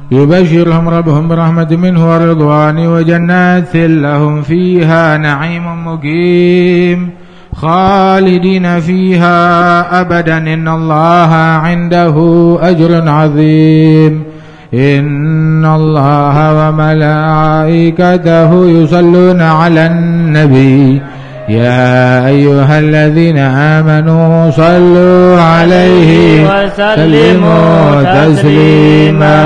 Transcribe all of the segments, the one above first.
يبشرهم ربهم برحمة منه ورضوان وجنات لهم فيها نعيم مقيم خالدين فيها أبدا إن الله عنده أجر عظيم إن الله وملائكته يصلون على النبي يا أيها الذين آمنوا صلوا عليه وسلموا تسليما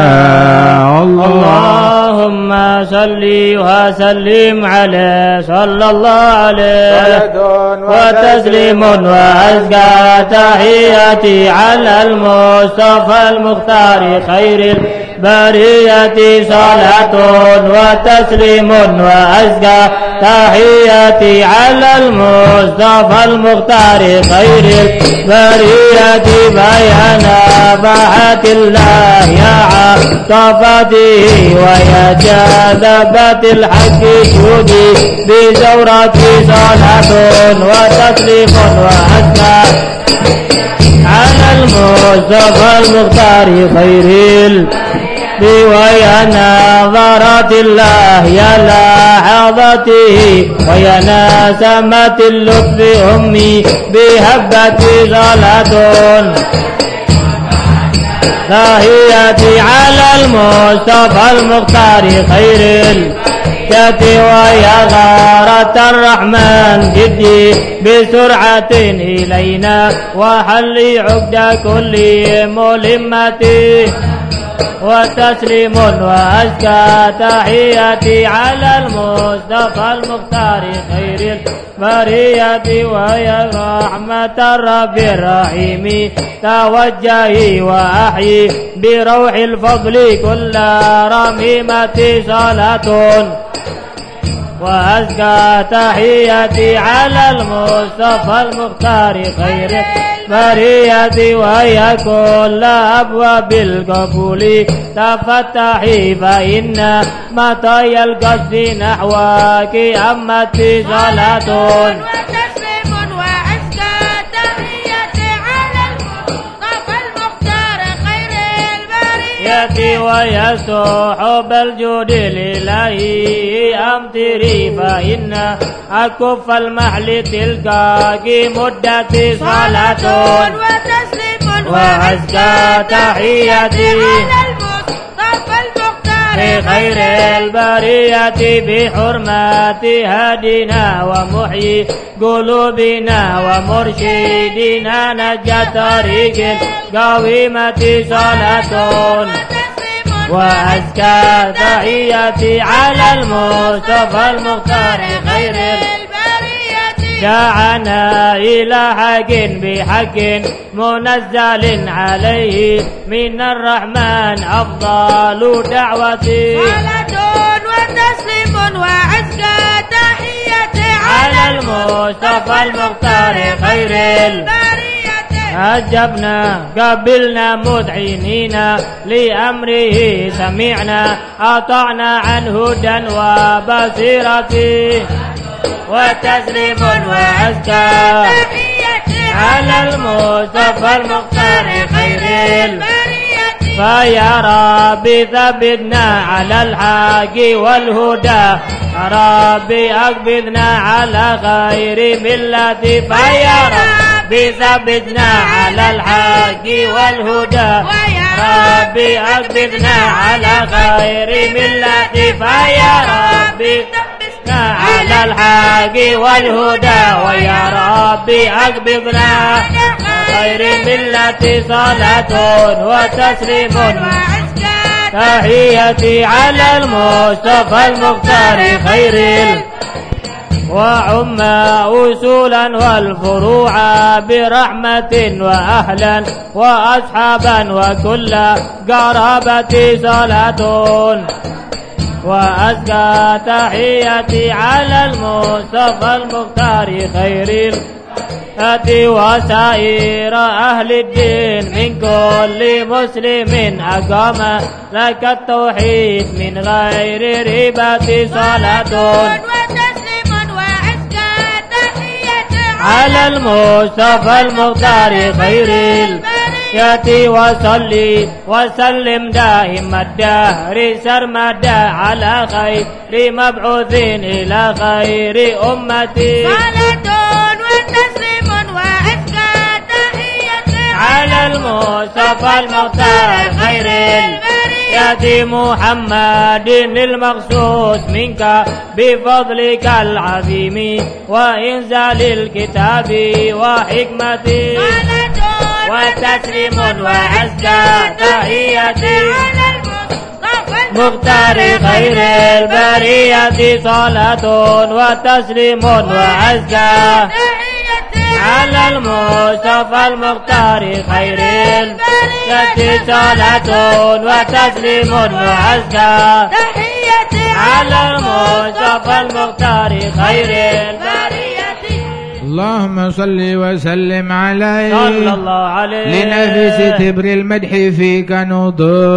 اللهم صل وسلم عليه صلى الله عليه وتسليم وأزكى تحياتي على المصطفى المختار خير البرية صلاة وتسليم وأزكى تحياتي على المصطفى المختار خير البرية بيان بحات الله يا عطفته ويا جاذبة الحق شودي بزورة صلاة وتسليم وأزكى على المصطفى المختار خير ويا نظرة الله يا لحظته ويا نسمة اللطف أمي بهبة صلاة تحياتي على المصطفى المختار خير الكتي ويا غارة الرحمن جدي بسرعة إلينا وحل عقد كل ملمتي وتسليم وأزكى تحياتي على المصطفى المختار خير البرية ويا رحمة الرب الرحيم توجهي وأحيي بروح الفضل كل رميمة صلاة وأزكى تحياتي على المصطفى المختار خير البرية ويا كل أبواب القبول تفتحي فإن مطايا القصد نحوك أمتي صلاة وتسليم وأزكى تحياتي على المصطفى المختار خير البرية ويا صحب الجود الإلهي أمطري فإن أكف المحل تلقاك مدتي صلاة وتسليم وأزكى تحياتي على المصطفى المختار خير البرية بحرمة هادنا ومحيي قلوبنا ومرشدنا نجى طريق القويمة صلاة وأزكى تحياتي على المصطفى المختار خير البرية دعنا إلى حق بحق منزل عليه من الرحمن أفضل دعوتي صلاة وتسليم وأزكى تحياتي على المصطفى المختار خير البرية أجبنا قبلنا مذعنين لأمره سمعنا أطعنا عن هدى وبصيرة وتسليم وأزكى على المصطفى المختار خير البرية فيا ربي ثبتنا على الحق والهدى ربي أقبضنا على خير ملتي فيا ربي ثبتنا على الحق والهدى ربي أقبضنا على خير ملتي فيا ربي ثبتنا على الحق والهدى ويا ربي أقبضنا خير ملتي صلاة وتسليم تحياتي على المصطفى المختار خير وعم أصولا والفروع برحمة وأهلا وأصحابا وكل قرابة صلاة وأزكى تحياتي على المصطفى المختار خير وسائر أهل الدين من كل مسلم أقام لك التوحيد من غير ريبة صلاة وتسليم وأزكى تحياتي على المصطفى المختار خير البرية ياتي وصلي وسلم دائم الدهر سرمدا على خير مبعوث إلى خير أمتي صلاة وتسليم وأزكى تحية على المصطفى المختار خير يأتي محمد المخصوص منك بفضلك العظيم وإنزال الكتاب وحكمته وتسليم وأزكى تحية مختار خير البرية صلاة وتسليم وأزكى على المصطفى المختار خير البرية صلاة وتسليم وأزكى على المصطفى المختار خير البرية. اللهم صل وسلم عليه صلى الله عليه لنفس تبر المدح فيك نضوض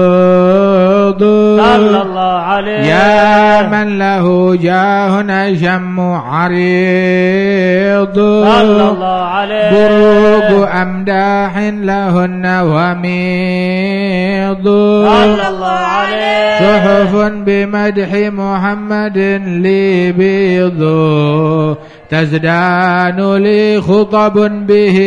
صلى الله عليه يا من له جاه أشم عريض صلى الله عليه بروق أمداح لهن وميض صلى الله عليه صحف بمدح محمد لي بيض تزدان لي خطب به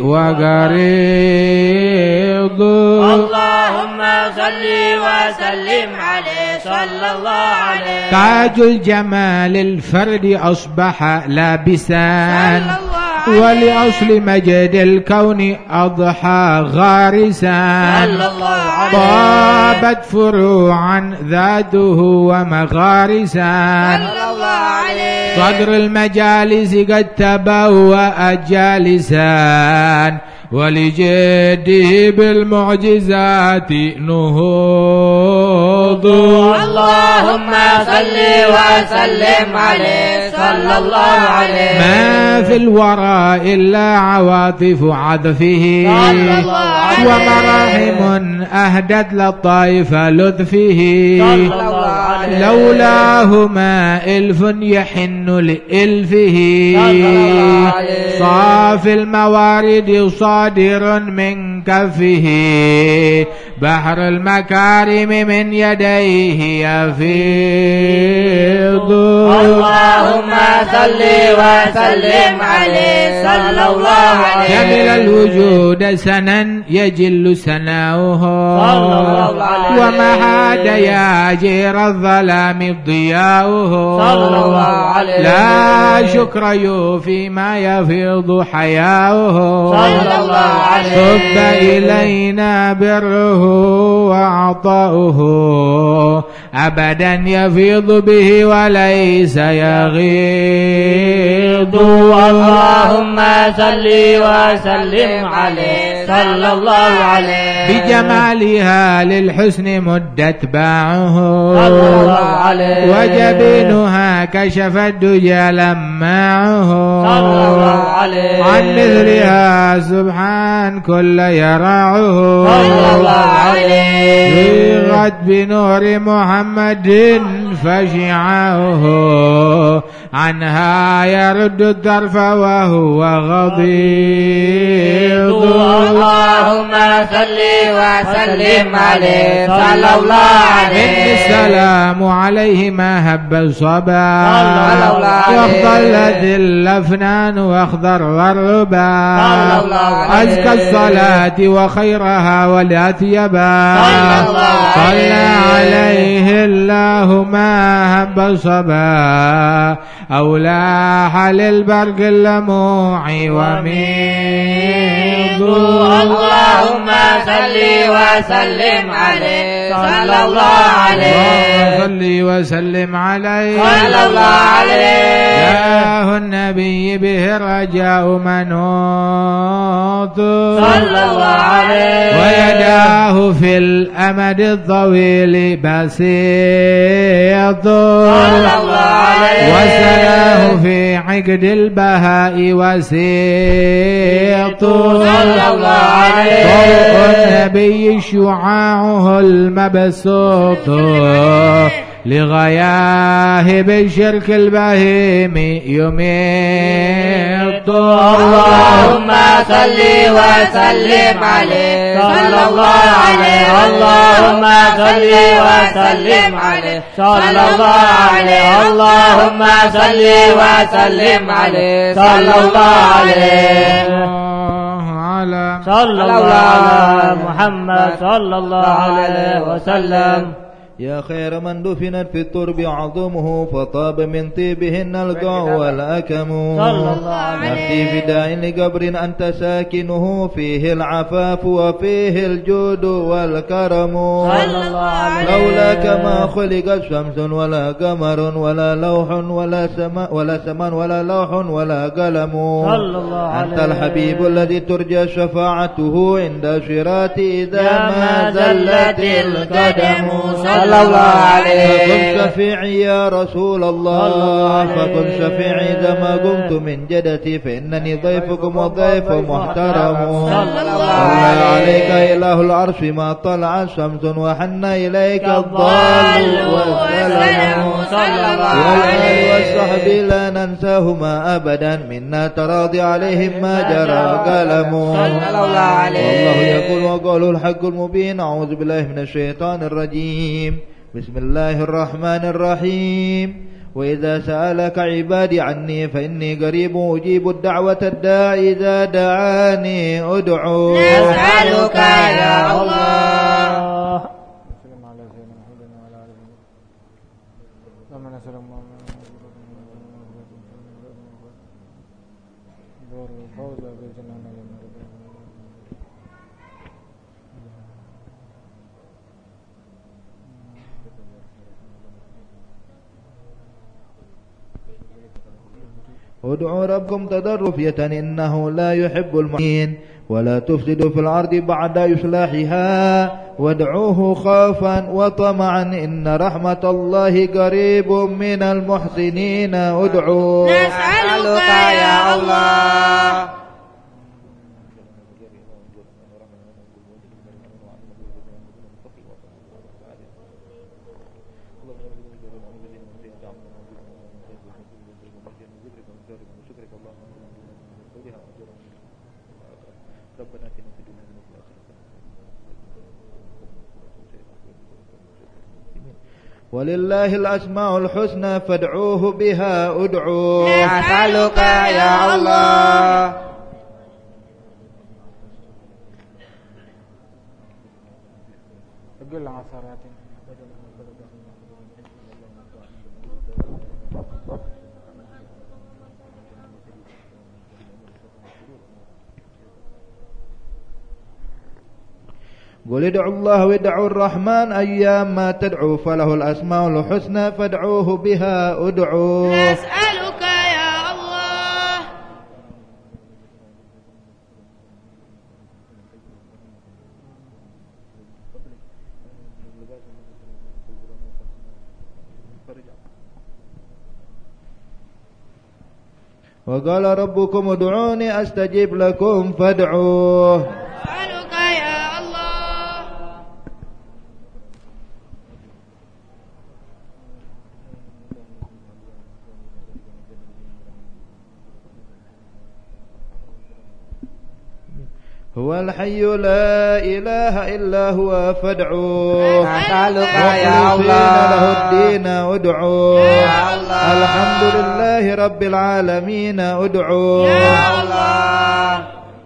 وقريض اللهم صل وسلم عليه صلى الله عليه تاج الجمال الفرد أصبح لابسا ولأصل مجد الكون أضحى غارسا طابت فروعا ذاته ومغارسا صدر المجالس قد تبوأ جالسا ولجده بالمعجزات نهوض اللهم صل وسلم عليه صلى الله عليه ما في الورى إلا عواطف عطفه ومراحم أهدت لطائف لطفه لولاهما إلف يحن لإلفه صافي الموارد صادر من كفه بحر المكارم من يديه يفيض اللهم صل وسلم عليه صلى الله عليه جمل الوجود سنا يجل سناؤه ومحى دياجير الظلام ضياؤه لا شكر يوفي ما يفيض حياؤه صب إلينا بره وعطاؤه أبدا يفيض به وليس يغيض اللهم صل وسلم عليه صلى الله عليه بجمالها للحسن مدت باعه وجبينها كشف الدجى لماعه عن مثلها سبحان كل يراعه ضيغت بنور محمد فشعاؤه عنها يرد الطرف وهو غضيض اللهم صل وسلم عليه صلى الله عليه السلام عليه ما هب الصبا واخضلت الأفنان واخضر الربا أزكى الصلاة وخيرها والأطيبا صلى عليه الله ما هب الصبا أولاح للبرق اللموع وميض اللهم صل وسلم عليه صلى الله عليه صل وسلم عليه صلى الله عليه جاه النبي به الرجاء منوط صلى الله عليه ويداه في الأمد الطويل بسيط صلى الله عليه وسناه في عقد البهاء وسيط صلى الله عليه ضوء النبي شعاعه المبسوط لغياه بالشرك البهيم يميط قلت اللهم صل وسلم عليه صلى الله عليه اللهم صل وسلم عليه صلى الله عليه اللهم صل وسلم عليه صلى الله عليه صلى الله على محمد صلى الله عليه وسلم. يا خير من دفنت في الترب عظمه فطاب من طيبهن القع والأكم نفسي فداء لقبر أنت ساكنه فيه العفاف وفيه الجود والكرم لولاك ما خلقت شمس ولا قمر ولا لوح ولا سمان ولا لوح ولا قلم أنت الحبيب الذي ترجى شفاعته عند شرات إذا ما زلت القدم صلى الله عليه. فكن شفيعي يا رسول الله فكن شفيعي إذا ما قمت من جدتي فإنني ضيفكم وضيف محترم صلى عليك إله العرش ما طلع شمس وحن إليك الضال والسلام صلى الله عليه. والصحب لا ننساهما أبدا منا تراضي عليهم ما جرى قلم صلى الله عليه. والله يقول وقوله الحق المبين. أعوذ بالله من الشيطان الرجيم. بسم الله الرحمن الرحيم. وإذا سألك عبادي عني فإني قريب أجيب الدعوة الداعي إذا دعاني أدعو. نسألك يا الله ادعوا ربكم تضرفية إنه لا يحب المعين ولا تفسدوا في الأرض بعد إصلاحها وادعوه خوفا وطمعا إن رحمة الله قريب من المحسنين. ادعوا. نسألك يا الله ولله الأسماء الحسنى فادعوه بها ادعوا. نسألك يا الله قل ادعوا الله وادعوا الرحمن أيام ما تدعوا فله الأسماء الحسنى فادعوه بها ادعوا. نسألك يا الله وقال ربكم ادعوني أستجيب لكم فادعوه. نسألك يا الله هو الحي لا إله إلا هو فادعوه. نسألك يا الله له الدين ادعوه. يا الله الحمد لله رب العالمين ادعوه. يا الله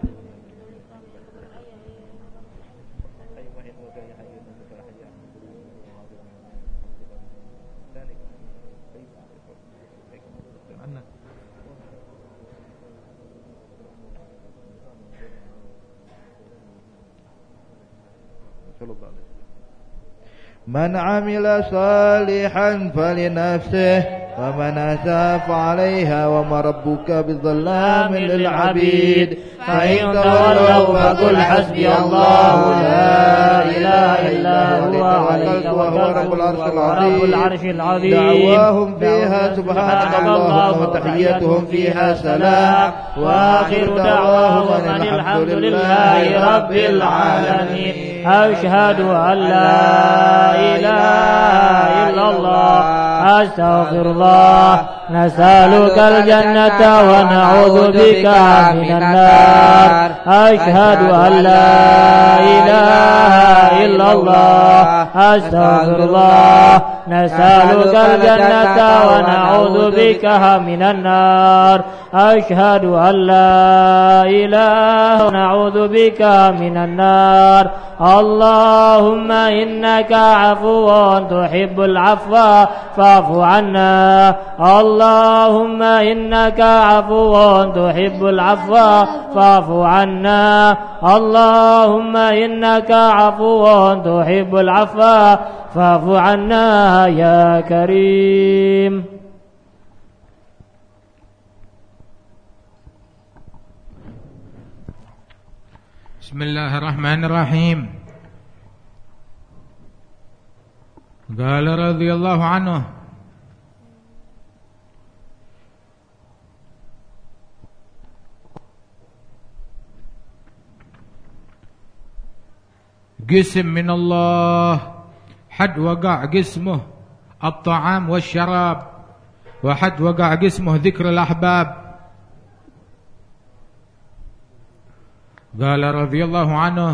من عمل صالحا فلنفسه ومن أساف عليها وما ربك بظلام للعبيد. فإن تولوا فقل حسبي الله لا إله إلا هو عليه وهو رب العرش العظيم. دعواهم فيها سبحانك اللهم وتحيتهم فيها سلام وآخر دعواهم أن الحمد لله رب العالمين. أشهد أن لا إله إلا الله أستغفر الله نسألك الجنة ونعوذ بك من النار أشهد أن لا إله إلا الله أستغفر الله نسألك الجنة ونعوذ بك من النار أشهد أن لا إله نعوذ بك من النار اللهم إنك عفو تحب العفو فاعف عنا اللهم إنك عفو تحب العفو فاعف عنا اللهم إنك عفو تحب العفو فاعف عنا يا كريم. بسم الله الرحمن الرحيم. قال رضي الله عنه قسم من الله حد وقع قسمه الطعام والشراب وحد وقع قسمه ذكر الأحباب. قال رضي الله عنه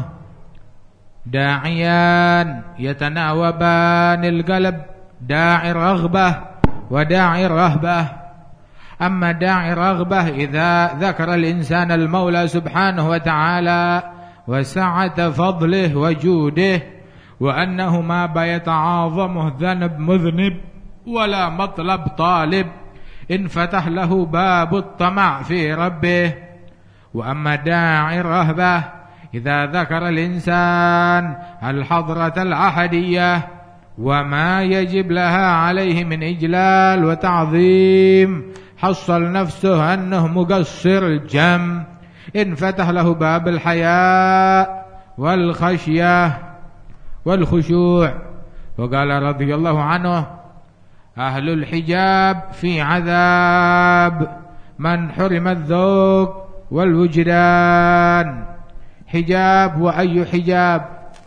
داعيان يتناوبان القلب داعي رغبة وداعي رهبة. أما داعي رغبة إذا ذكر الإنسان المولى سبحانه وتعالى وسعة فضله وجوده وأنه ما بيتعاظمه ذنب مذنب ولا مطلب طالب انفتح له باب الطمع في ربه. وأما داعي الرهبة إذا ذكر الإنسان الحضرة الأحدية وما يجب لها عليه من إجلال وتعظيم حصل نفسه أنه مقصر الجم انفتح له باب الحياء والخشية والخشوع. وقال رضي الله عنه أهل الحجاب في عذاب من حرم الذوق والوجدان. حجاب وأي حجاب؟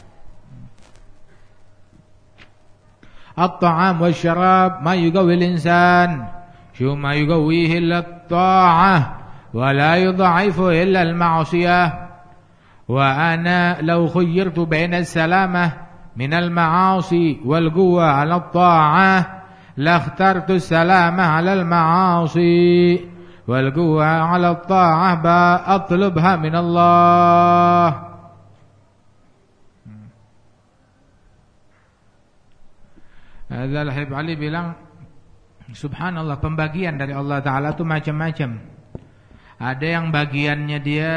الطعام والشراب ما يقوي الإنسان شو ما يقويه إلا الطاعة ولا يضعفه إلا المعصية. وأنا لو خيرت بين السلامة من المعاصي والقوة على الطاعة لاخترت السلامة على المعاصي والقوة على الطاعة أطلبها من الله. Habib Ali bilang subhanallah, pembagian dari Allah Ta'ala itu macam-macam. Ada yang bagiannya dia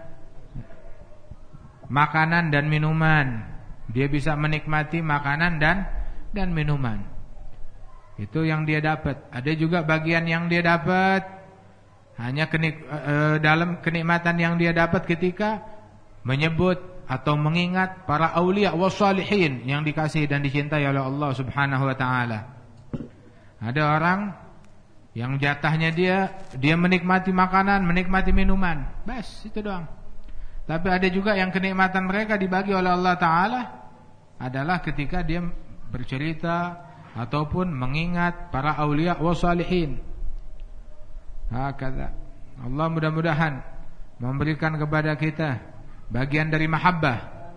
makanan dan minuman, dia bisa menikmati makanan dan minuman, itu yang dia dapat. Ada juga bagian yang dia dapat hanya dalam kenikmatan yang dia dapat ketika menyebut atau mengingat para aulia wassalihin yang dikasihi dan dicintai oleh Allah Subhanahu wa taala. Ada orang yang jatahnya dia menikmati makanan, menikmati minuman, bas itu doang. Tapi ada juga yang kenikmatan mereka dibagi oleh Allah Ta'ala adalah ketika dia bercerita ataupun mengingat para aulia wa salihin. Hakadha. Allah mudah-mudahan memberikan kepada kita bagian dari mahabbah.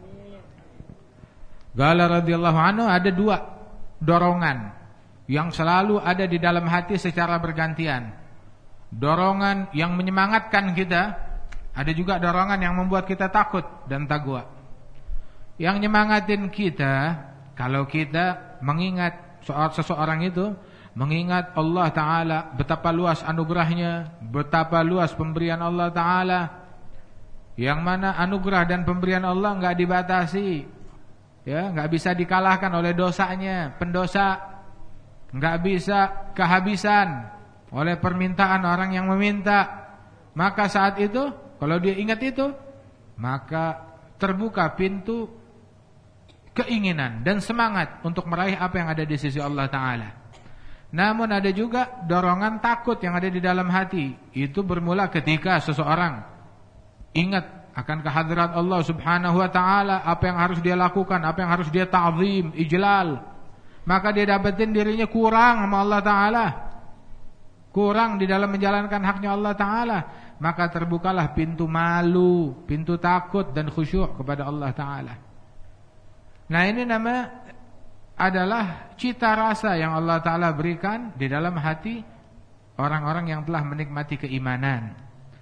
Qala radhiyallahu anhu, ada dua dorongan yang selalu ada di dalam hati secara bergantian. Dorongan yang menyemangatkan kita, ada juga dorongan yang membuat kita takut dan takwa. Yang nyemangatin kita, kalau kita mengingat seseorang itu, mengingat Allah Ta'ala, betapa luas anugerahnya, betapa luas pemberian Allah Ta'ala, yang mana anugerah dan pemberian Allah enggak dibatasi, ya, enggak bisa dikalahkan oleh dosanya. Pendosa enggak bisa kehabisan oleh permintaan orang yang meminta. Maka saat itu, kalau dia ingat itu, maka terbuka pintu keinginan dan semangat untuk meraih apa yang ada di sisi Allah Ta'ala. Namun ada juga dorongan takut yang ada di dalam hati. Itu bermula ketika seseorang ingat akan kehadirat Allah Subhanahu wa Ta'ala, apa yang harus dia lakukan, apa yang harus dia ta'zim, ijlal, maka dia dapetin dirinya kurang sama Allah Ta'ala. kurang di dalam menjalankan haknya Allah Ta'ala, maka terbukalah pintu malu, pintu takut dan khusyuk kepada Allah Ta'ala. Nah, ini adalah cita rasa yang Allah Ta'ala berikan di dalam hati orang-orang yang telah menikmati keimanan.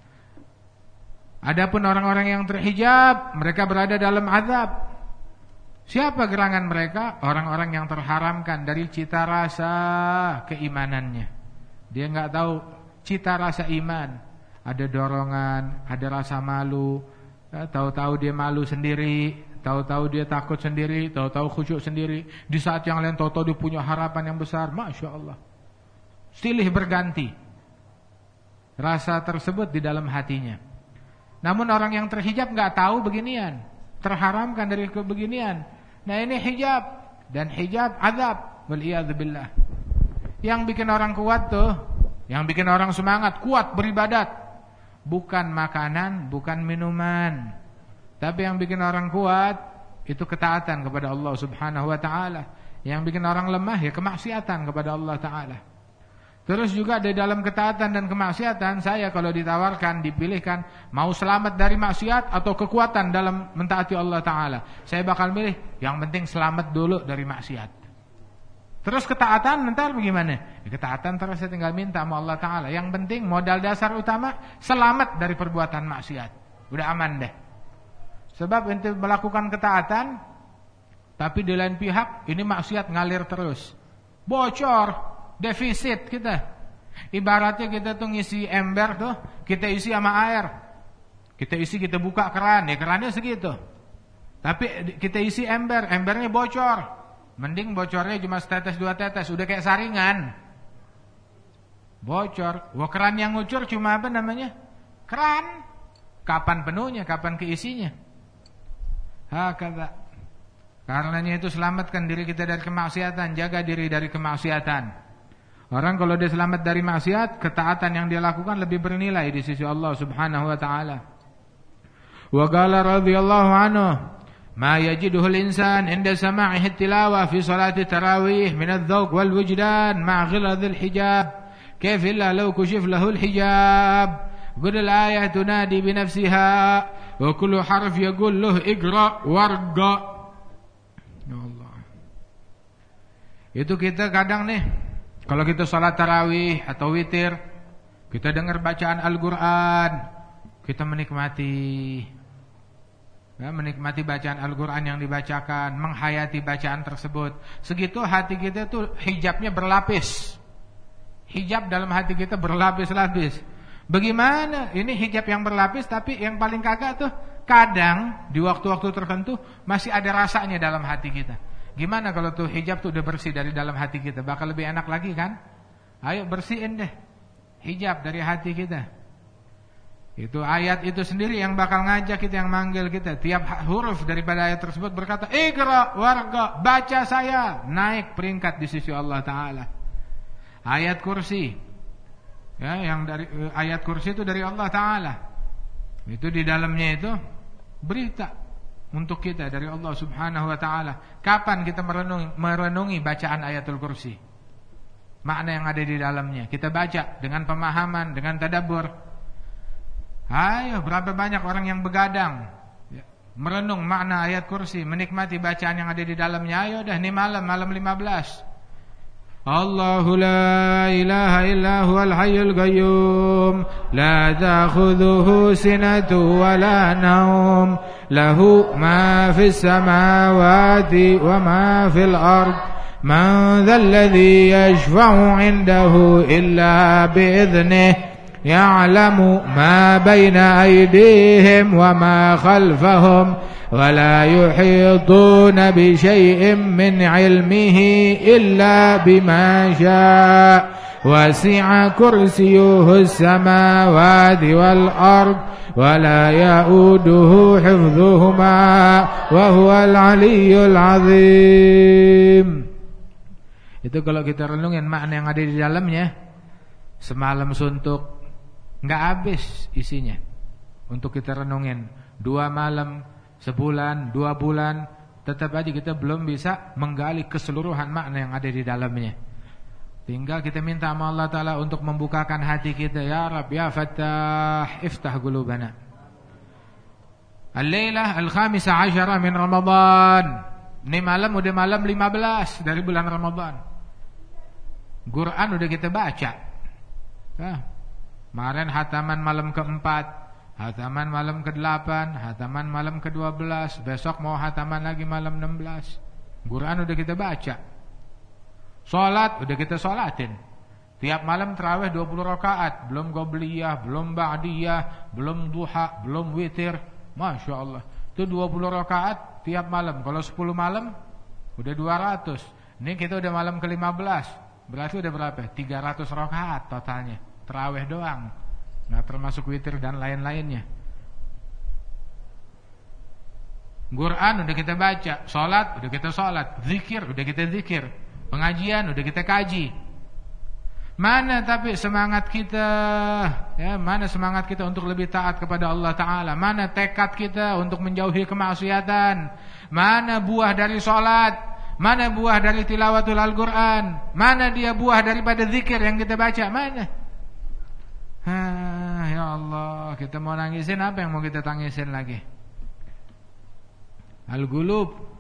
Adapun orang-orang yang terhijab, mereka berada dalam azab. Siapa gerangan mereka? Orang-orang yang terharamkan dari cita rasa keimanannya. Dia enggak tahu cita rasa iman. Ada dorongan, ada rasa malu. Tahu-tahu dia malu sendiri, tahu-tahu dia takut sendiri, tahu-tahu khusyuk sendiri. Di saat yang lain tahu-tahu dia punya harapan yang besar. Masya Allah. Silih berganti rasa tersebut di dalam hatinya. Namun orang yang terhijab enggak tahu beginian, terharamkan dari kebeginian. Nah, ini hijab, dan hijab azab, waliyadzubillah. Yang bikin orang kuat tuh, yang bikin orang semangat kuat beribadat, bukan makanan, bukan minuman, tapi yang bikin orang kuat itu ketaatan kepada Allah Subhanahu wa taala. Yang bikin orang lemah ya kemaksiatan kepada Allah Ta'ala. Terus juga di dalam ketaatan dan kemaksiatan, saya kalau ditawarkan, dipilihkan, mau selamat dari maksiat atau kekuatan dalam mentaati Allah Ta'ala, saya bakal milih yang penting selamat dulu dari maksiat. Terus ketaatan ntar bagaimana? Ketaatan terus saya tinggal minta sama Allah Ta'ala. Yang penting modal dasar utama selamat dari perbuatan maksiat. Udah aman deh. Sebab ente melakukan ketaatan, tapi di lain pihak ini maksiat ngalir terus, bocor, defisit kita. Ibaratnya kita tuh ngisi ember tuh, kita isi sama air. Kita isi, kita buka keran, ya kerannya segitu. Tapi kita isi ember, embernya bocor. Mending bocornya cuma setetes dua tetes, udah kayak saringan. Bocor. Wah, keran yang ngucur cuma apa namanya? Keran. Kapan penuhnya, kapan keisinya? Hakata. Karenanya itu selamatkan diri kita dari kemaksiatan, jaga diri dari kemaksiatan. Orang kalau dia selamat dari maksiat, ketaatan yang dia lakukan lebih bernilai di sisi Allah Subhanahu wa taala. Wa qala radhiyallahu anhu, ma yajiduhu al-insan inda sama'ihi tilawah fi salati tarawih min adh-dhawq wal wujdan ma'a ghilad al-hijab, kayfa illa law kushif lahu al-hijab. Qul al-ayat tunadi bi nafsiha wa kullu harf yaqul lahu iqra warqa. Ya Allah. Itu kita kadang nih, kalau kita salat tarawih atau witir, kita dengar bacaan Al-Quran, kita menikmati, ya, menikmati bacaan Al-Quran yang dibacakan, menghayati bacaan tersebut. Segitu hati kita tuh hijabnya berlapis. Hijab dalam hati kita berlapis-lapis. Bagaimana? Ini hijab yang berlapis, tapi yang paling kagak tuh kadang di waktu-waktu tertentu masih ada rasanya dalam hati kita. Gimana kalau tuh hijab tuh udah bersih dari dalam hati kita? Bakal lebih enak lagi kan? Ayo bersihin deh hijab dari hati kita. Itu ayat itu sendiri yang bakal ngajak kita, yang manggil kita. Tiap huruf daripada ayat tersebut berkata, Iqra warga, baca saya, naik peringkat di sisi Allah Ta'ala. Ayat kursi, ya, yang dari ayat kursi itu dari Allah Ta'ala. Itu di dalamnya itu berita untuk kita dari Allah Subhanahu wa taala. Kapan kita merenungi bacaan ayatul kursi? Makna yang ada di dalamnya kita baca dengan pemahaman, dengan tadabbur. Ayo, berapa banyak orang yang begadang merenung makna ayat kursi, menikmati bacaan yang ada di dalamnya. Ayo dah, ini malam 15. Allahu la ilaha illa huwal hayyul qayyum la ta'khudhuhu sinatun wa la nawm lahu ma fis samawati wa ma fil ard man dhal ladzi yashfa'u 'indahu illa bi'idhnihi ya'lamu ma baina aydihim wa ma khalfahum ولا يحيطون بشيء من علمه إلا بما شاء وسع كرسيه السماوات والأرض ولا يؤوده حفظهما وهو العلي العظيم. Itu kalau kita renungin makna yang ada di dalamnya, semalam suntuk nggak habis isinya untuk kita renungin. 2 malam, sebulan, 2 bulan, tetap aja kita belum bisa menggali keseluruhan makna yang ada di dalamnya. Tinggal kita minta sama Allah Ta'ala untuk membukakan hati kita. Ya Rab, ya Fattah, iftah qulubana. Al-Lailah al-Khamisah Asyara min Ramadan. Ini malam udah malam 15 dari bulan Ramadan. Quran udah kita baca. Kemarin hataman malam ke-4, hataman malam ke-8, hataman malam ke-12. Besok mau hataman lagi malam 16. Quran udah kita baca. Salat udah kita salatin. Tiap malam tarawih 20 rakaat, belum qobliyah, belum ba'diyah, belum duha, belum witir. Masya Allah. Itu 20 rakaat tiap malam. Kalau 10 malam udah 200. Ini kita udah malam ke-15. Berarti udah berapa? 300 rakaat totalnya. Tarawih doang. Nggak termasuk witir dan lain-lainnya. Quran udah kita baca, salat udah kita salat, zikir udah kita zikir. Pengajian udah kita kaji. Mana tapi semangat kita, ya, mana semangat kita untuk lebih taat kepada Allah Ta'ala? Mana tekad kita untuk menjauhi kemaksiatan? Mana buah dari salat? Mana buah dari tilawatul Al-Quran? Mana dia buah daripada zikir yang kita baca? Mana? Ya Allah, kita mau nangisin apa yang mau kita tangisin lagi? Al-Qulub.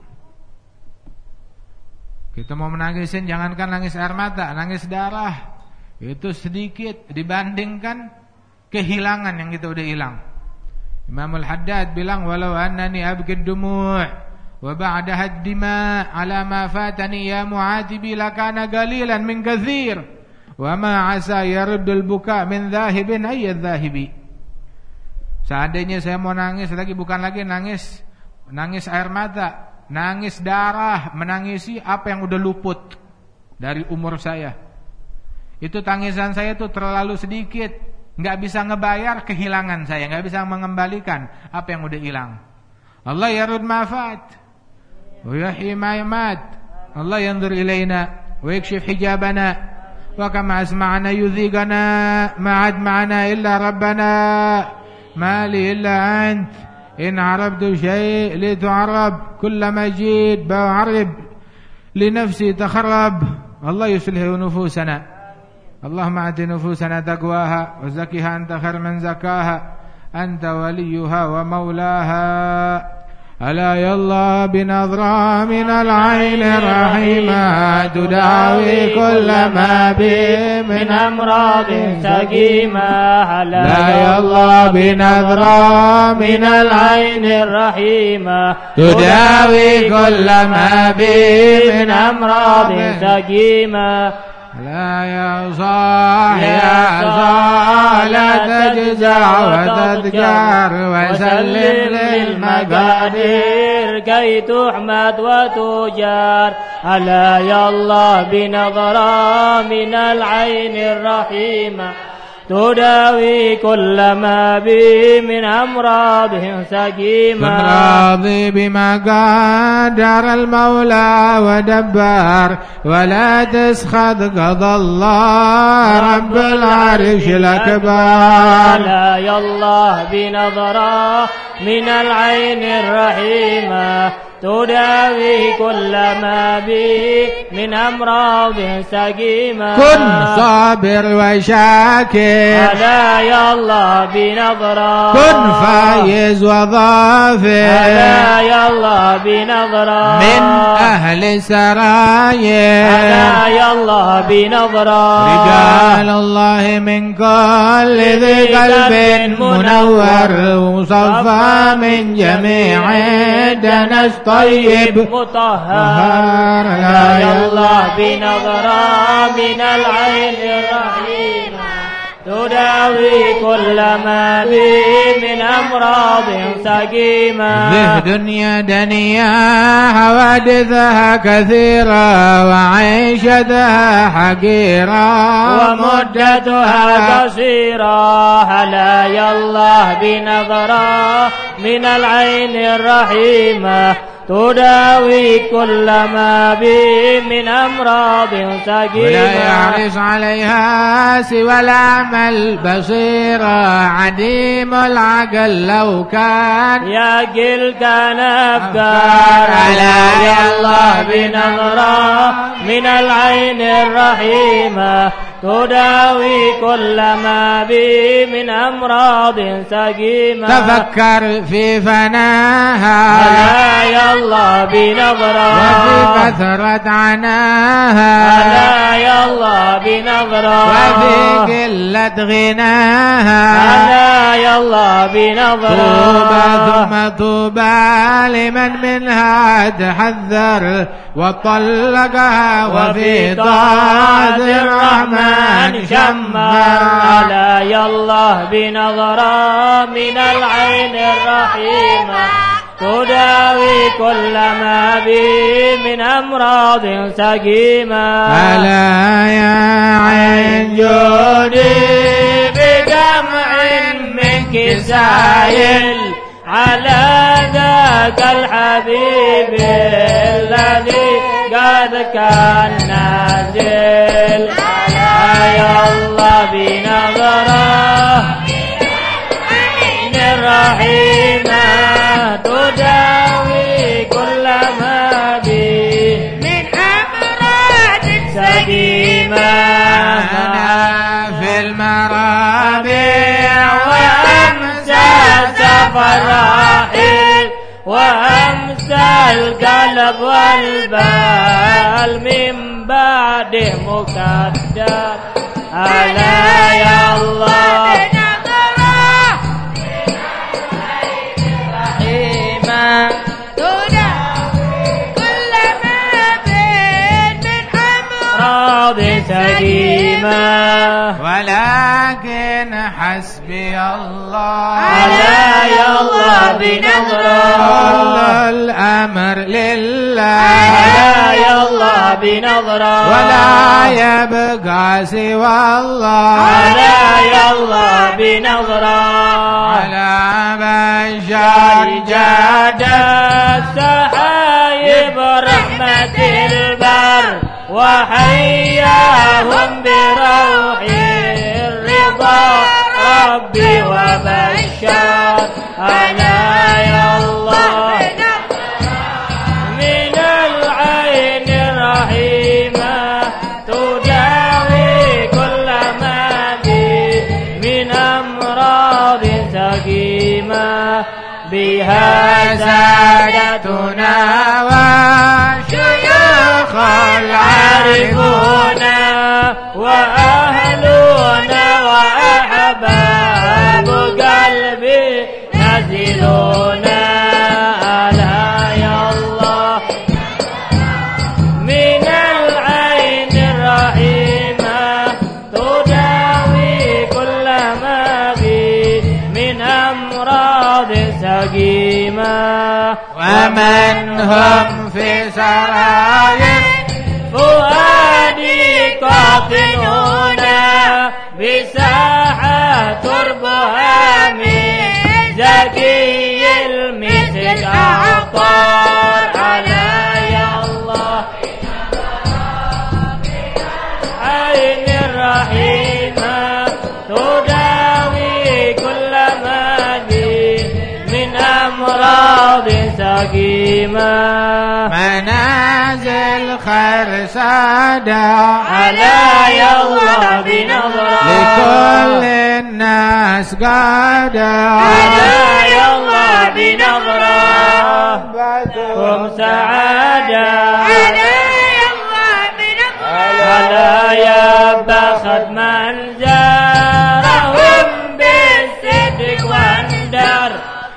Kita mau menangisin, jangankan nangis air mata, nangis darah. Itu sedikit dibandingkan kehilangan yang kita udah hilang. Imamul Haddad bilang, walau annani abkid dumu' wa ba'daha ad-dima' ala ma fatani ya mu'atibi lakana qalilan min kathir wa ma asa yaruddul buka min dhahibin ayyad dhahibi. Seandainya saya mau nangis lagi, bukan lagi nangis air mata, nangis darah, menangisi apa yang udah luput dari umur saya. Itu tangisan saya itu terlalu sedikit, nggak bisa ngebayar kehilangan saya, nggak bisa mengembalikan apa yang udah hilang. Allah yarud ma'fat wa yahyi ma yamat. Allah yanzur ilaina wa yakshif hijabana wa kama asma'ana yudhigana ma'ad ma'ana illa rabbana ma li illa ant. إن عربت شيء لتعرب كلما جيت بعرب لنفسي تخرب. الله يصلح نفوسنا. اللهم آت نفوسنا تقواها وزكها أنت خير من زكاها أنت وليها ومولاها. ألا يلا بنظرة من العين الرحيمة تداوي كل ما به من أمراض سقيمة. ألا يلا بنظرة من العين الرحيمة تداوي كل ما به من أمراض سقيمة. لا يا صاح يا صاح لا تجزع وتتجار وسلم للمقادير كي تحمد وتجار. ألا يا الله بنظرة من العين الرحيمة تداوي كل ما به من أمراضهم سقيمة. كن راضي بما قدر المولى ودبر ولا تسخط قضى الله رب العرش الأكبر. لا يا الله بنظرة من العين الرحيمة تداوي كل ما به من أمراض سقيمة. كن صابر وشاكر ألا يا الله بنظرة. كن فايز وظافر ألا يا الله بنظرة. من أهل سرايا ألا يا الله بنظرة. رجال الله من كل ذي قلب منور مصفى من جميع الدنس طيب مطهر. لا يا الله بنظرة من العين الرحيمة تداوي كل ما به من أمراض سقيمة. ذه دنيا دنيا حوادثها كثيرة وعيشتها حقيرة ومدتها قصيرة. هلا يا الله بنظرة من العين الرحيمة تداوي كل ما به من أمراض سقيمة ولا يعرض عليها سوى العمل بصيرا عديم العقل لو كان يعقل كان أفكار على الله بنظرة من العين الرحيمة تداوي كل ما به من أمراض سقيمة تفكر في فناها على الله بنظرة وفي كثرة عناها على الله بنظرة وفي قلة غناها على الله بنظرة طوبى ثم طوبى لمن منها تحذر وطلقها وفي طاعة الرحمن شمر على الله بنظرة من العين الرحيمة تداوي كل ما به من أمراض سقيمة ألا يا عين جودي بدمع منك سائل على ذاك الحبيب الذي قد كان نازل يا الله بنظرة الرحيمة تداوي كل ما به من أمراض سقيمة أنا في المرابع وأمسى سفر راحل وأمسى القلب والبال من بعده مكدر ألا يا الله رحيمة تداوي كل ما بين من أمراض سقيمة ولكن حسبي الله على يا الله بنظرة كل الأمر لله على يا الله بنظرة ولا يبقى سوى الله على يا الله بنظرة على بشر جاد السحايب رحمة البر وحياهم بروح الرضا ربي وبشر أنا يا الله من العين الرحيمة تداوي كل ما به من أمراض سقيمة بها سادتنا وشيوخ العارفون وأهلنا وأحباب قلبي نزلون ألا يا الله من العين الرحيمة تداوي كل ما به من أمراض سقيمة ومن هم في سراير فؤادي قاطنون بساحة تربها من زكي المسك أعطار على يا الله عين الرحيمة تداوي كل ما به من أمراض سقيمة منازل خير سادة على يا الله بنظرة لكل الناس قادة على يا الله بنظرة هم سعادة على يا الله بنظرة على يا بخت من زارهم بالصدق واندر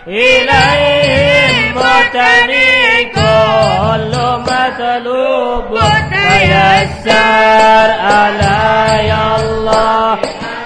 إليهم متني كل مطلوب تيسر ألا يا الله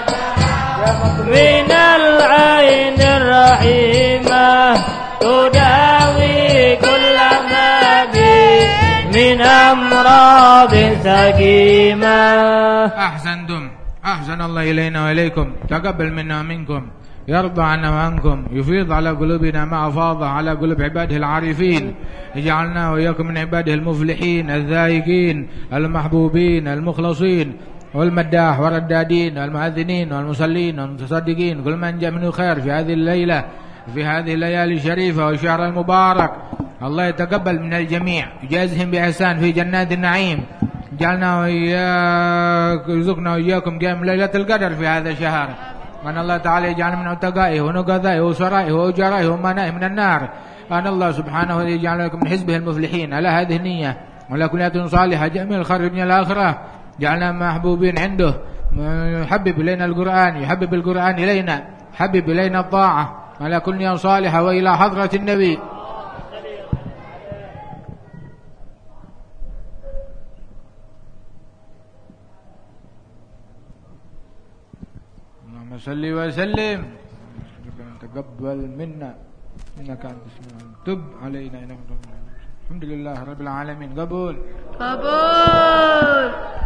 من العين الرحيمة تداوي كل ما به من أمراض سقيمة أحسنتم. أحسن الله إلينا وإليكم، تقبل منا ومنكم، يرضى عنا وعنكم، يفيض على قلوبنا ما أفاض على قلوب عباده العارفين، اجعلنا وإياكم من عباده المفلحين الذائقين المحبوبين المخلصين والمداح والردادين والمؤذنين والمصلين والمتصدقين، كل من جاء منه خير في هذه الليلة في هذه الليالي الشريفة والشهر المبارك. الله يتقبل من الجميع، يجازهم بإحسان في جنات النعيم. جعلنا وإياك يرزقنا وإياكم قيام ليلة القدر في هذا الشهر، وأن الله تعالى يجعل من عتقائه ونقضائه وسرائه وأجرائه ومنائه من النار. أن الله سبحانه وتعالى يجعل لكم من حزبه المفلحين. على هذه النية ولا كلية صالحة جميع الخير من الآخرة، جعلنا محبوبين عنده، يحبب إلينا القرآن، يحبب القرآن إلينا، حبب إلينا الطاعة على كل نية صالحة، وإلى حضرة النبي. اللهم صل وسلم. تقبل منا إنك أنت السميع، تب علينا إنك أنت التواب الرحيم. الحمد لله رب العالمين. قبول.